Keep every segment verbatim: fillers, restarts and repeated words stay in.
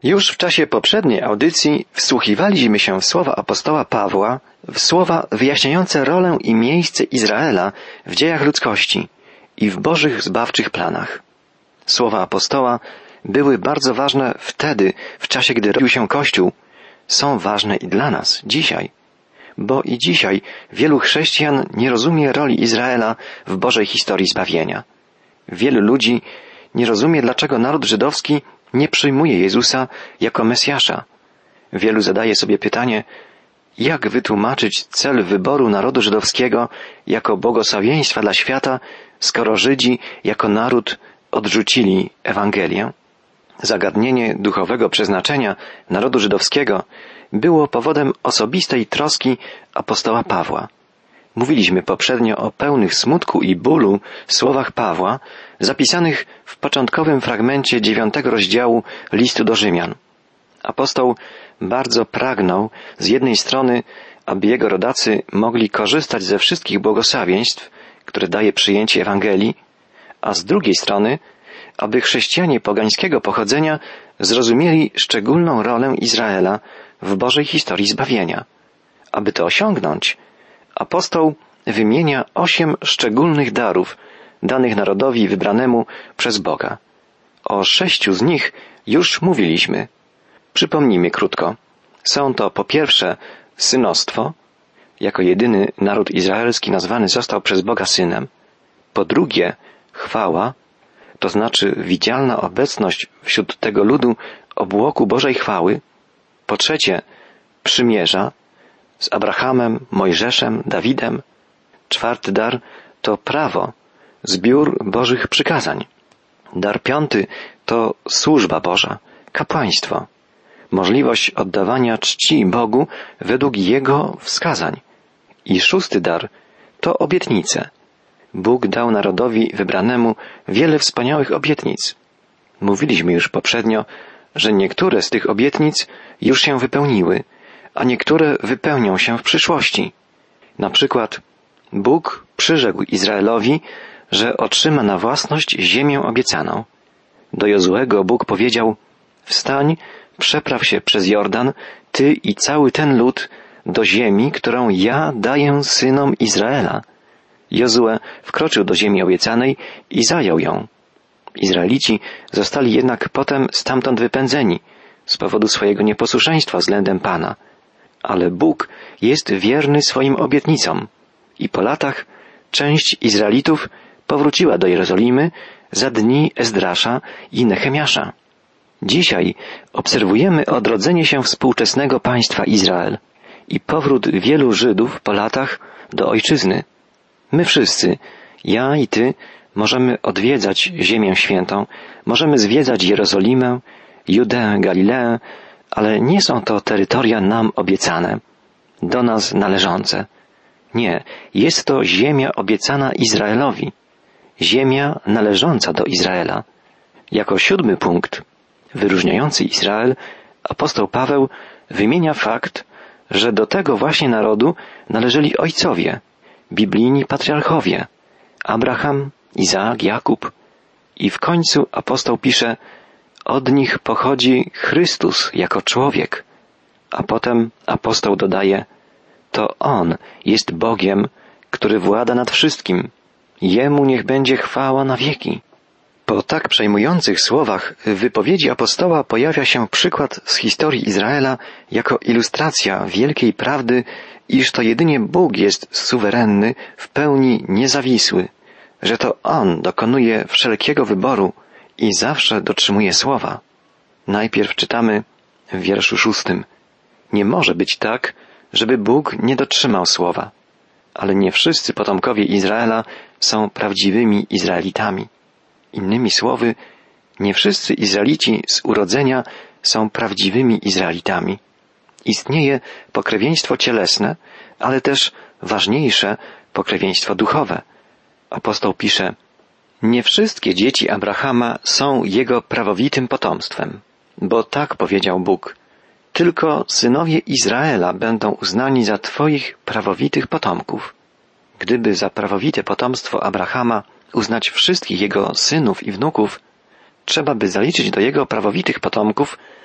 Już w czasie poprzedniej audycji wsłuchiwaliśmy się w słowa apostoła Pawła, w słowa wyjaśniające rolę i miejsce Izraela w dziejach ludzkości i w Bożych zbawczych planach. Słowa apostoła były bardzo ważne wtedy, w czasie gdy rodził się Kościół. Są ważne i dla nas, dzisiaj. Bo i dzisiaj wielu chrześcijan nie rozumie roli Izraela w Bożej historii zbawienia. Wielu ludzi nie rozumie, dlaczego naród żydowski nie przyjmuje Jezusa jako Mesjasza. Wielu zadaje sobie pytanie, jak wytłumaczyć cel wyboru narodu żydowskiego jako błogosławieństwa dla świata, skoro Żydzi jako naród odrzucili Ewangelię? Zagadnienie duchowego przeznaczenia narodu żydowskiego było powodem osobistej troski apostoła Pawła. Mówiliśmy poprzednio o pełnych smutku i bólu słowach Pawła, zapisanych w początkowym fragmencie dziewiątego rozdziału listu do Rzymian. Apostoł bardzo pragnął z jednej strony, aby jego rodacy mogli korzystać ze wszystkich błogosławieństw, które daje przyjęcie Ewangelii, a z drugiej strony, aby chrześcijanie pogańskiego pochodzenia zrozumieli szczególną rolę Izraela w Bożej historii zbawienia. Aby to osiągnąć, apostoł wymienia osiem szczególnych darów danych narodowi wybranemu przez Boga. O sześciu z nich już mówiliśmy. Przypomnijmy krótko. Są to po pierwsze synostwo, jako jedyny naród izraelski nazwany został przez Boga synem. Po drugie chwała, to znaczy widzialna obecność wśród tego ludu obłoku Bożej chwały. Po trzecie przymierza z Abrahamem, Mojżeszem, Dawidem. Czwarty dar to prawo, zbiór Bożych przykazań. Dar piąty to służba Boża, kapłaństwo, możliwość oddawania czci Bogu według Jego wskazań. I szósty dar to obietnice. Bóg dał narodowi wybranemu wiele wspaniałych obietnic. Mówiliśmy już poprzednio, że niektóre z tych obietnic już się wypełniły, a niektóre wypełnią się w przyszłości. Na przykład Bóg przyrzekł Izraelowi, że otrzyma na własność ziemię obiecaną. Do Jozuego Bóg powiedział, wstań, przepraw się przez Jordan, ty i cały ten lud, do ziemi, którą ja daję synom Izraela. Jozue wkroczył do ziemi obiecanej i zajął ją. Izraelici zostali jednak potem stamtąd wypędzeni z powodu swojego nieposłuszeństwa względem Pana. Ale Bóg jest wierny swoim obietnicom i po latach część Izraelitów powróciła do Jerozolimy za dni Ezdrasza i Nehemiasza. Dzisiaj obserwujemy odrodzenie się współczesnego państwa Izrael i powrót wielu Żydów po latach do ojczyzny. My wszyscy, ja i ty, możemy odwiedzać Ziemię Świętą, możemy zwiedzać Jerozolimę, Judeę, Galileę, ale nie są to terytoria nam obiecane, do nas należące. Nie, jest to ziemia obiecana Izraelowi, ziemia należąca do Izraela. Jako siódmy punkt, wyróżniający Izrael, apostoł Paweł wymienia fakt, że do tego właśnie narodu należeli ojcowie, biblijni patriarchowie, Abraham, Izaak, Jakub. I w końcu apostoł pisze, od nich pochodzi Chrystus jako człowiek. A potem apostoł dodaje, to On jest Bogiem, który włada nad wszystkim. Jemu niech będzie chwała na wieki. Po tak przejmujących słowach w wypowiedzi apostoła pojawia się przykład z historii Izraela jako ilustracja wielkiej prawdy, iż to jedynie Bóg jest suwerenny, w pełni niezawisły, że to On dokonuje wszelkiego wyboru i zawsze dotrzymuje słowa. Najpierw czytamy w wierszu szóstym. Nie może być tak, żeby Bóg nie dotrzymał słowa, ale nie wszyscy potomkowie Izraela są prawdziwymi Izraelitami. Innymi słowy, nie wszyscy Izraelici z urodzenia są prawdziwymi Izraelitami. Istnieje pokrewieństwo cielesne, ale też ważniejsze pokrewieństwo duchowe. Apostoł pisze, nie wszystkie dzieci Abrahama są jego prawowitym potomstwem, bo tak powiedział Bóg. Tylko synowie Izraela będą uznani za Twoich prawowitych potomków. Gdyby za prawowite potomstwo Abrahama uznać wszystkich jego synów i wnuków, trzeba by zaliczyć do jego prawowitych potomków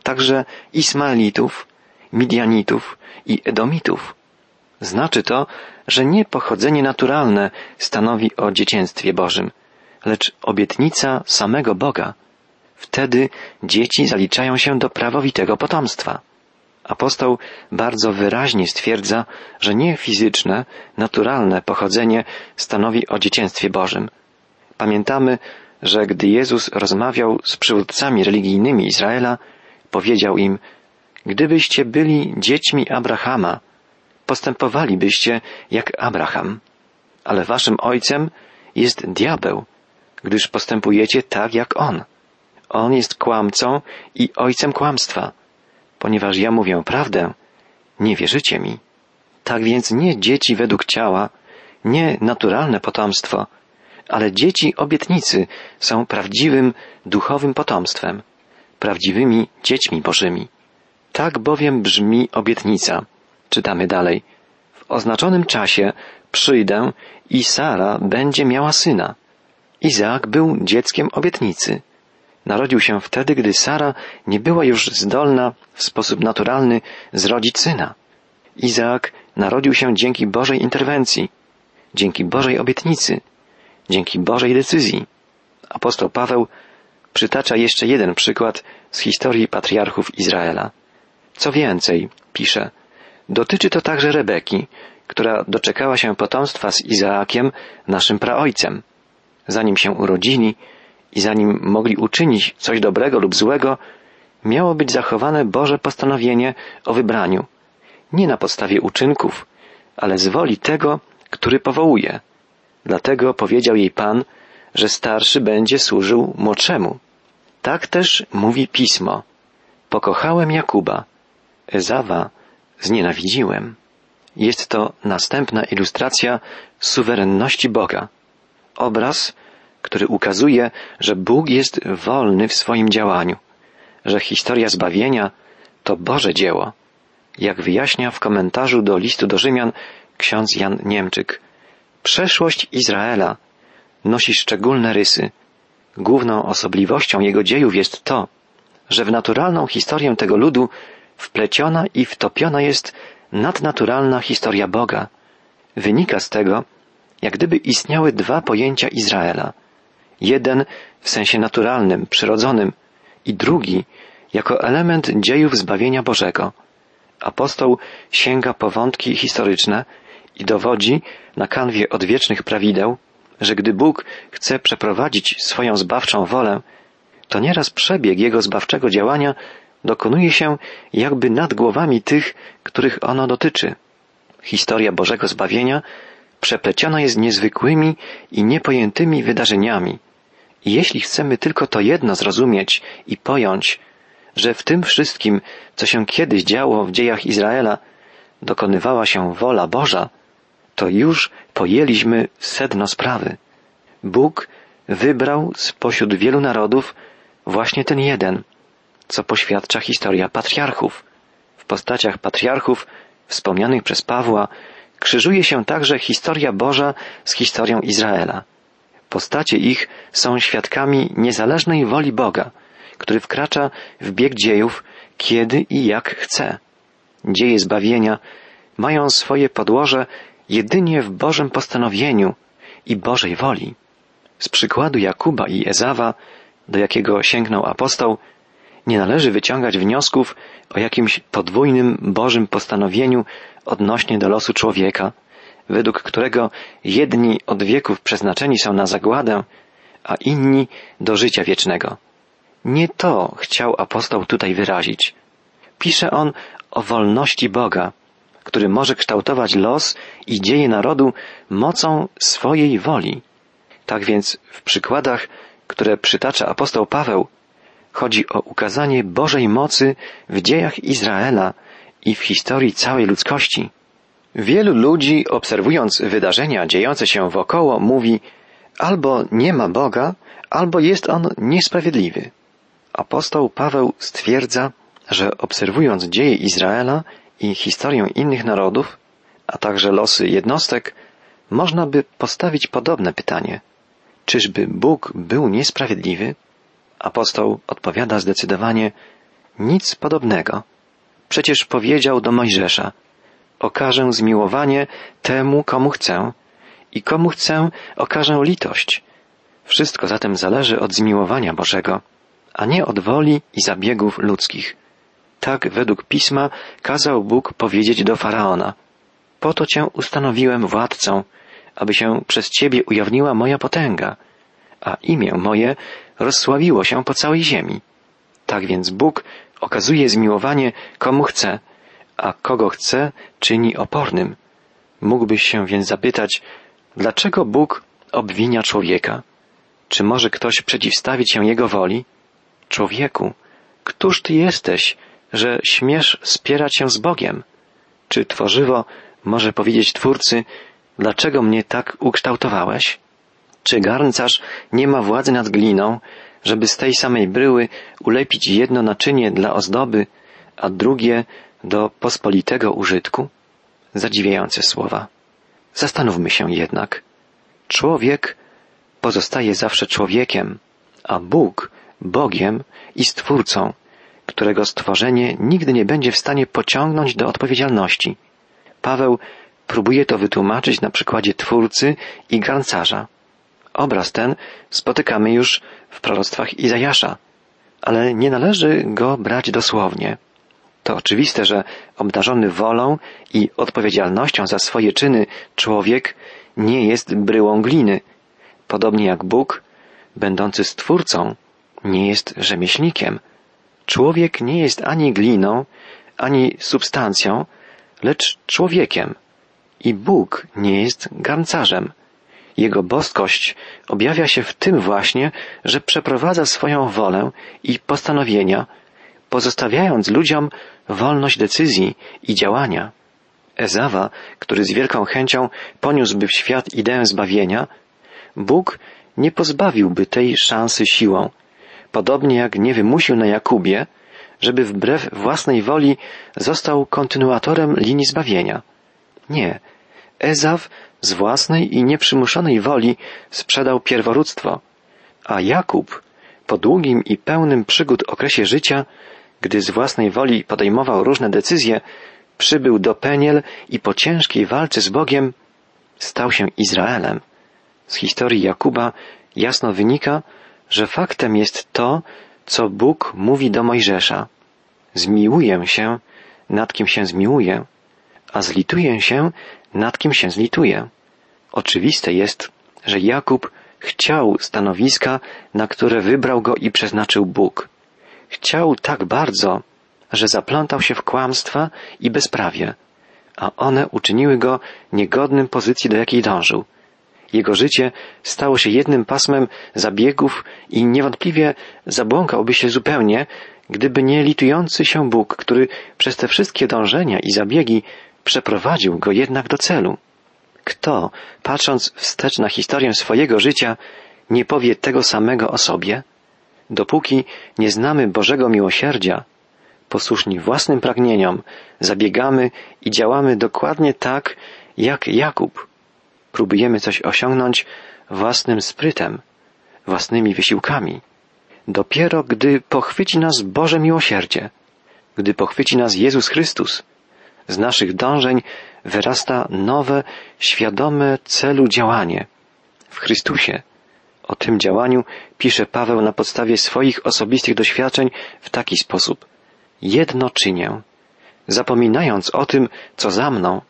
także Ismaelitów, Midianitów i Edomitów. Znaczy to, że nie pochodzenie naturalne stanowi o dzieciństwie Bożym, lecz obietnica samego Boga. Wtedy dzieci zaliczają się do prawowitego potomstwa. Apostoł bardzo wyraźnie stwierdza, że nie fizyczne, naturalne pochodzenie stanowi o dzieciństwie Bożym. Pamiętamy, że gdy Jezus rozmawiał z przywódcami religijnymi Izraela, powiedział im: gdybyście byli dziećmi Abrahama, postępowalibyście jak Abraham, ale waszym ojcem jest diabeł, gdyż postępujecie tak jak on. On jest kłamcą i ojcem kłamstwa. Ponieważ ja mówię prawdę, nie wierzycie mi. Tak więc nie dzieci według ciała, nie naturalne potomstwo, ale dzieci obietnicy są prawdziwym duchowym potomstwem, prawdziwymi dziećmi Bożymi. Tak bowiem brzmi obietnica. Czytamy dalej. W oznaczonym czasie przyjdę i Sara będzie miała syna. Izaak był dzieckiem obietnicy. Narodził się wtedy, gdy Sara nie była już zdolna w sposób naturalny zrodzić syna. Izaak narodził się dzięki Bożej interwencji, dzięki Bożej obietnicy, dzięki Bożej decyzji. Apostoł Paweł przytacza jeszcze jeden przykład z historii patriarchów Izraela. Co więcej, pisze, dotyczy to także Rebeki, która doczekała się potomstwa z Izaakiem, naszym praojcem. Zanim się urodzili i zanim mogli uczynić coś dobrego lub złego, miało być zachowane Boże postanowienie o wybraniu, nie na podstawie uczynków, ale z woli tego, który powołuje. Dlatego powiedział jej Pan, że starszy będzie służył młodszemu. Tak też mówi Pismo. Pokochałem Jakuba, Ezawa znienawidziłem. Jest to następna ilustracja suwerenności Boga. Obraz, który ukazuje, że Bóg jest wolny w swoim działaniu, że historia zbawienia to Boże dzieło. Jak wyjaśnia w komentarzu do listu do Rzymian ksiądz Jan Niemczyk, przeszłość Izraela nosi szczególne rysy. Główną osobliwością jego dziejów jest to, że w naturalną historię tego ludu wpleciona i wtopiona jest nadnaturalna historia Boga. Wynika z tego, jak gdyby istniały dwa pojęcia Izraela. Jeden w sensie naturalnym, przyrodzonym i drugi jako element dziejów zbawienia Bożego. Apostoł sięga po wątki historyczne i dowodzi na kanwie odwiecznych prawideł, że gdy Bóg chce przeprowadzić swoją zbawczą wolę, to nieraz przebieg Jego zbawczego działania dokonuje się jakby nad głowami tych, których ono dotyczy. Historia Bożego zbawienia przepleciona jest niezwykłymi i niepojętymi wydarzeniami. I jeśli chcemy tylko to jedno zrozumieć i pojąć, że w tym wszystkim, co się kiedyś działo w dziejach Izraela, dokonywała się wola Boża, to już pojęliśmy sedno sprawy. Bóg wybrał spośród wielu narodów właśnie ten jeden, co poświadcza historia patriarchów. W postaciach patriarchów wspomnianych przez Pawła krzyżuje się także historia Boża z historią Izraela. Postacie ich są świadkami niezależnej woli Boga, który wkracza w bieg dziejów, kiedy i jak chce. Dzieje zbawienia mają swoje podłoże jedynie w Bożym postanowieniu i Bożej woli. Z przykładu Jakuba i Ezawa, do jakiego sięgnął apostoł, nie należy wyciągać wniosków o jakimś podwójnym Bożym postanowieniu odnośnie do losu człowieka, według którego jedni od wieków przeznaczeni są na zagładę, a inni do życia wiecznego. Nie to chciał apostoł tutaj wyrazić. Pisze on o wolności Boga, który może kształtować los i dzieje narodu mocą swojej woli. Tak więc w przykładach, które przytacza apostoł Paweł, chodzi o ukazanie Bożej mocy w dziejach Izraela i w historii całej ludzkości. Wielu ludzi, obserwując wydarzenia dziejące się wokoło, mówi: albo nie ma Boga, albo jest On niesprawiedliwy. Apostoł Paweł stwierdza, że obserwując dzieje Izraela i historię innych narodów, a także losy jednostek, można by postawić podobne pytanie. Czyżby Bóg był niesprawiedliwy? Apostoł odpowiada zdecydowanie: Nic podobnego. Przecież powiedział do Mojżesza: okażę zmiłowanie temu, komu chcę, i komu chcę, okażę litość. Wszystko zatem zależy od zmiłowania Bożego, a nie od woli i zabiegów ludzkich. Tak według Pisma kazał Bóg powiedzieć do Faraona: po to Cię ustanowiłem władcą, aby się przez Ciebie ujawniła moja potęga, a imię moje rozsławiło się po całej ziemi. Tak więc Bóg okazuje zmiłowanie komu chce, a kogo chce czyni opornym. Mógłbyś się więc zapytać, dlaczego Bóg obwinia człowieka? Czy może ktoś przeciwstawić się Jego woli? Człowieku, któż Ty jesteś, że śmiesz spierać się z Bogiem? Czy tworzywo może powiedzieć Twórcy: dlaczego mnie tak ukształtowałeś? Czy garncarz nie ma władzy nad gliną, żeby z tej samej bryły ulepić jedno naczynie dla ozdoby, a drugie do pospolitego użytku? Zadziwiające słowa. Zastanówmy się jednak. Człowiek pozostaje zawsze człowiekiem, a Bóg Bogiem i Stwórcą, którego stworzenie nigdy nie będzie w stanie pociągnąć do odpowiedzialności. Paweł próbuje to wytłumaczyć na przykładzie Twórcy i garncarza. Obraz ten spotykamy już w proroctwach Izajasza, ale nie należy go brać dosłownie. To oczywiste, że obdarzony wolą i odpowiedzialnością za swoje czyny człowiek nie jest bryłą gliny, podobnie jak Bóg, będący Stwórcą, nie jest rzemieślnikiem. Człowiek nie jest ani gliną, ani substancją, lecz człowiekiem. I Bóg nie jest garncarzem. Jego boskość objawia się w tym właśnie, że przeprowadza swoją wolę i postanowienia, pozostawiając ludziom wolność decyzji i działania. Ezawa, który z wielką chęcią poniósłby w świat ideę zbawienia, Bóg nie pozbawiłby tej szansy siłą, podobnie jak nie wymusił na Jakubie, żeby wbrew własnej woli został kontynuatorem linii zbawienia. Nie, Ezaw z własnej i nieprzymuszonej woli sprzedał pierworództwo, a Jakub po długim i pełnym przygód okresie życia, gdy z własnej woli podejmował różne decyzje, przybył do Peniel i po ciężkiej walce z Bogiem stał się Izraelem. Z historii Jakuba jasno wynika, że faktem jest to, co Bóg mówi do Mojżesza. Zmiłuję się, nad kim się zmiłuję, a zlituję się, nad kim się zlituję. Oczywiste jest, że Jakub chciał stanowiska, na które wybrał go i przeznaczył Bóg. Chciał tak bardzo, że zaplątał się w kłamstwa i bezprawie, a one uczyniły go niegodnym pozycji, do jakiej dążył. Jego życie stało się jednym pasmem zabiegów i niewątpliwie zabłąkałby się zupełnie, gdyby nie litujący się Bóg, który przez te wszystkie dążenia i zabiegi przeprowadził go jednak do celu. Kto, patrząc wstecz na historię swojego życia, nie powie tego samego o sobie? Dopóki nie znamy Bożego miłosierdzia, posłuszni własnym pragnieniom, zabiegamy i działamy dokładnie tak, jak Jakub. Próbujemy coś osiągnąć własnym sprytem, własnymi wysiłkami. Dopiero gdy pochwyci nas Boże miłosierdzie, gdy pochwyci nas Jezus Chrystus, z naszych dążeń wyrasta nowe, świadome celu działanie w Chrystusie. O tym działaniu pisze Paweł na podstawie swoich osobistych doświadczeń w taki sposób. Jedno czynię, zapominając o tym, co za mną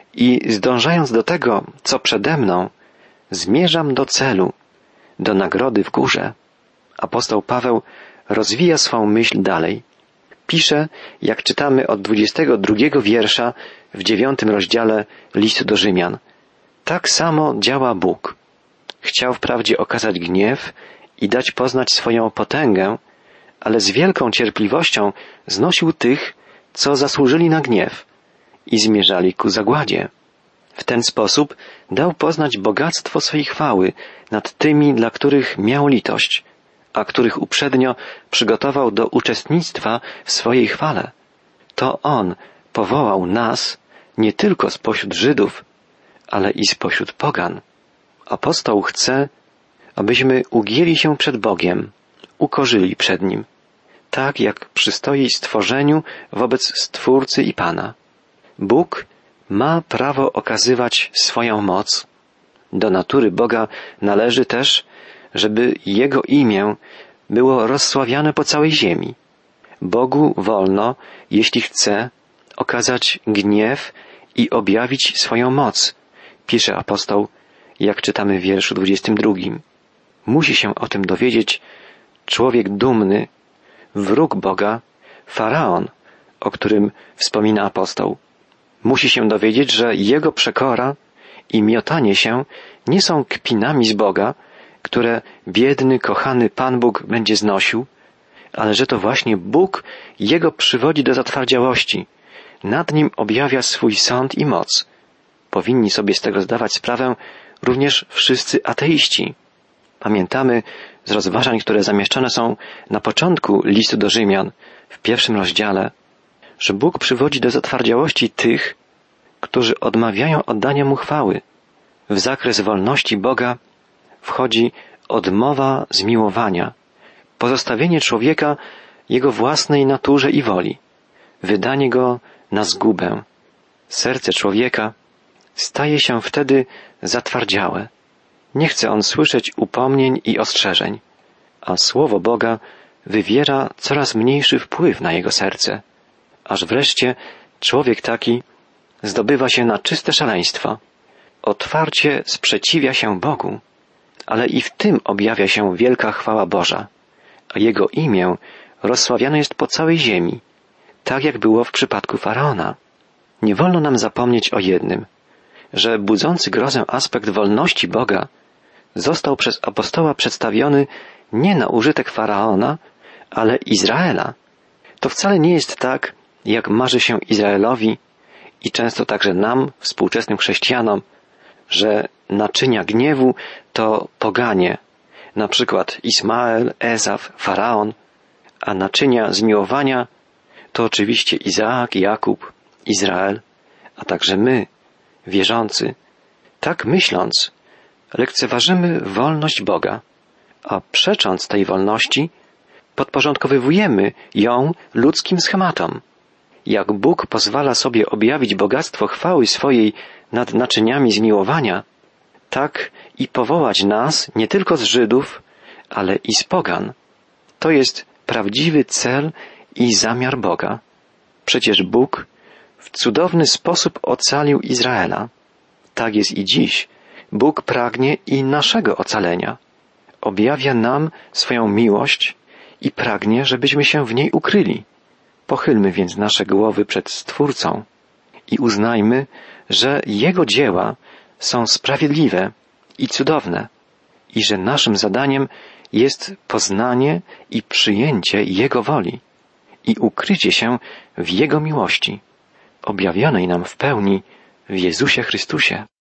i zdążając do tego, co przede mną, zmierzam do celu, do nagrody w górze. Apostoł Paweł rozwija swą myśl dalej. Pisze, jak czytamy od dwudziestego drugiego wiersza w dziewiątym rozdziale listu do Rzymian. Tak samo działa Bóg. Chciał wprawdzie okazać gniew i dać poznać swoją potęgę, ale z wielką cierpliwością znosił tych, co zasłużyli na gniew i zmierzali ku zagładzie. W ten sposób dał poznać bogactwo swej chwały nad tymi, dla których miał litość, a których uprzednio przygotował do uczestnictwa w swojej chwale. To On powołał nas nie tylko spośród Żydów, ale i spośród pogan. Apostoł chce, abyśmy ugięli się przed Bogiem, ukorzyli przed Nim. tak jak przystoi stworzeniu wobec Stwórcy i Pana. Bóg ma prawo okazywać swoją moc. Do natury Boga należy też, żeby Jego imię było rozsławiane po całej ziemi. Bogu wolno, jeśli chce, okazać gniew i objawić swoją moc, pisze apostoł, jak czytamy w wierszu dwudziestym drugim. Musi się o tym dowiedzieć człowiek dumny, wróg Boga, Faraon, o którym wspomina apostoł. Musi się dowiedzieć, że jego przekora i miotanie się nie są kpinami z Boga, które biedny, kochany Pan Bóg będzie znosił, ale że to właśnie Bóg jego przywodzi do zatwardziałości, nad nim objawia swój sąd i moc. Powinni sobie z tego zdawać sprawę również wszyscy ateiści. Pamiętamy z rozważań, które zamieszczone są na początku listu do Rzymian, w pierwszym rozdziale, że Bóg przywodzi do zatwardziałości tych, którzy odmawiają oddania mu chwały. W zakres wolności Boga wchodzi odmowa zmiłowania, pozostawienie człowieka jego własnej naturze i woli, wydanie go na zgubę. Serce człowieka staje się wtedy zatwardziałe. Nie chce on słyszeć upomnień i ostrzeżeń, a Słowo Boga wywiera coraz mniejszy wpływ na jego serce, aż wreszcie człowiek taki zdobywa się na czyste szaleństwo. Otwarcie sprzeciwia się Bogu, ale i w tym objawia się wielka chwała Boża, a Jego imię rozsławiane jest po całej ziemi, tak jak było w przypadku Faraona. Nie wolno nam zapomnieć o jednym, że budzący grozę aspekt wolności Boga został przez apostoła przedstawiony nie na użytek Faraona, ale Izraela. To wcale nie jest tak, jak marzy się Izraelowi i często także nam, współczesnym chrześcijanom, że naczynia gniewu to poganie, na przykład Ismael, Ezaf, Faraon, a naczynia zmiłowania to oczywiście Izaak, Jakub, Izrael, a także my, wierzący. Tak myśląc, lekceważymy wolność Boga, a przecząc tej wolności, podporządkowywujemy ją ludzkim schematom. Jak Bóg pozwala sobie objawić bogactwo chwały swojej nad naczyniami zmiłowania, tak i powołać nas nie tylko z Żydów, ale i z pogan. To jest prawdziwy cel i zamiar Boga. Przecież Bóg w cudowny sposób ocalił Izraela. Tak jest i dziś. Bóg pragnie i naszego ocalenia. Objawia nam swoją miłość i pragnie, żebyśmy się w niej ukryli. Pochylmy więc nasze głowy przed Stwórcą i uznajmy, że Jego dzieła są sprawiedliwe i cudowne i że naszym zadaniem jest poznanie i przyjęcie Jego woli i ukrycie się w Jego miłości, objawionej nam w pełni w Jezusie Chrystusie.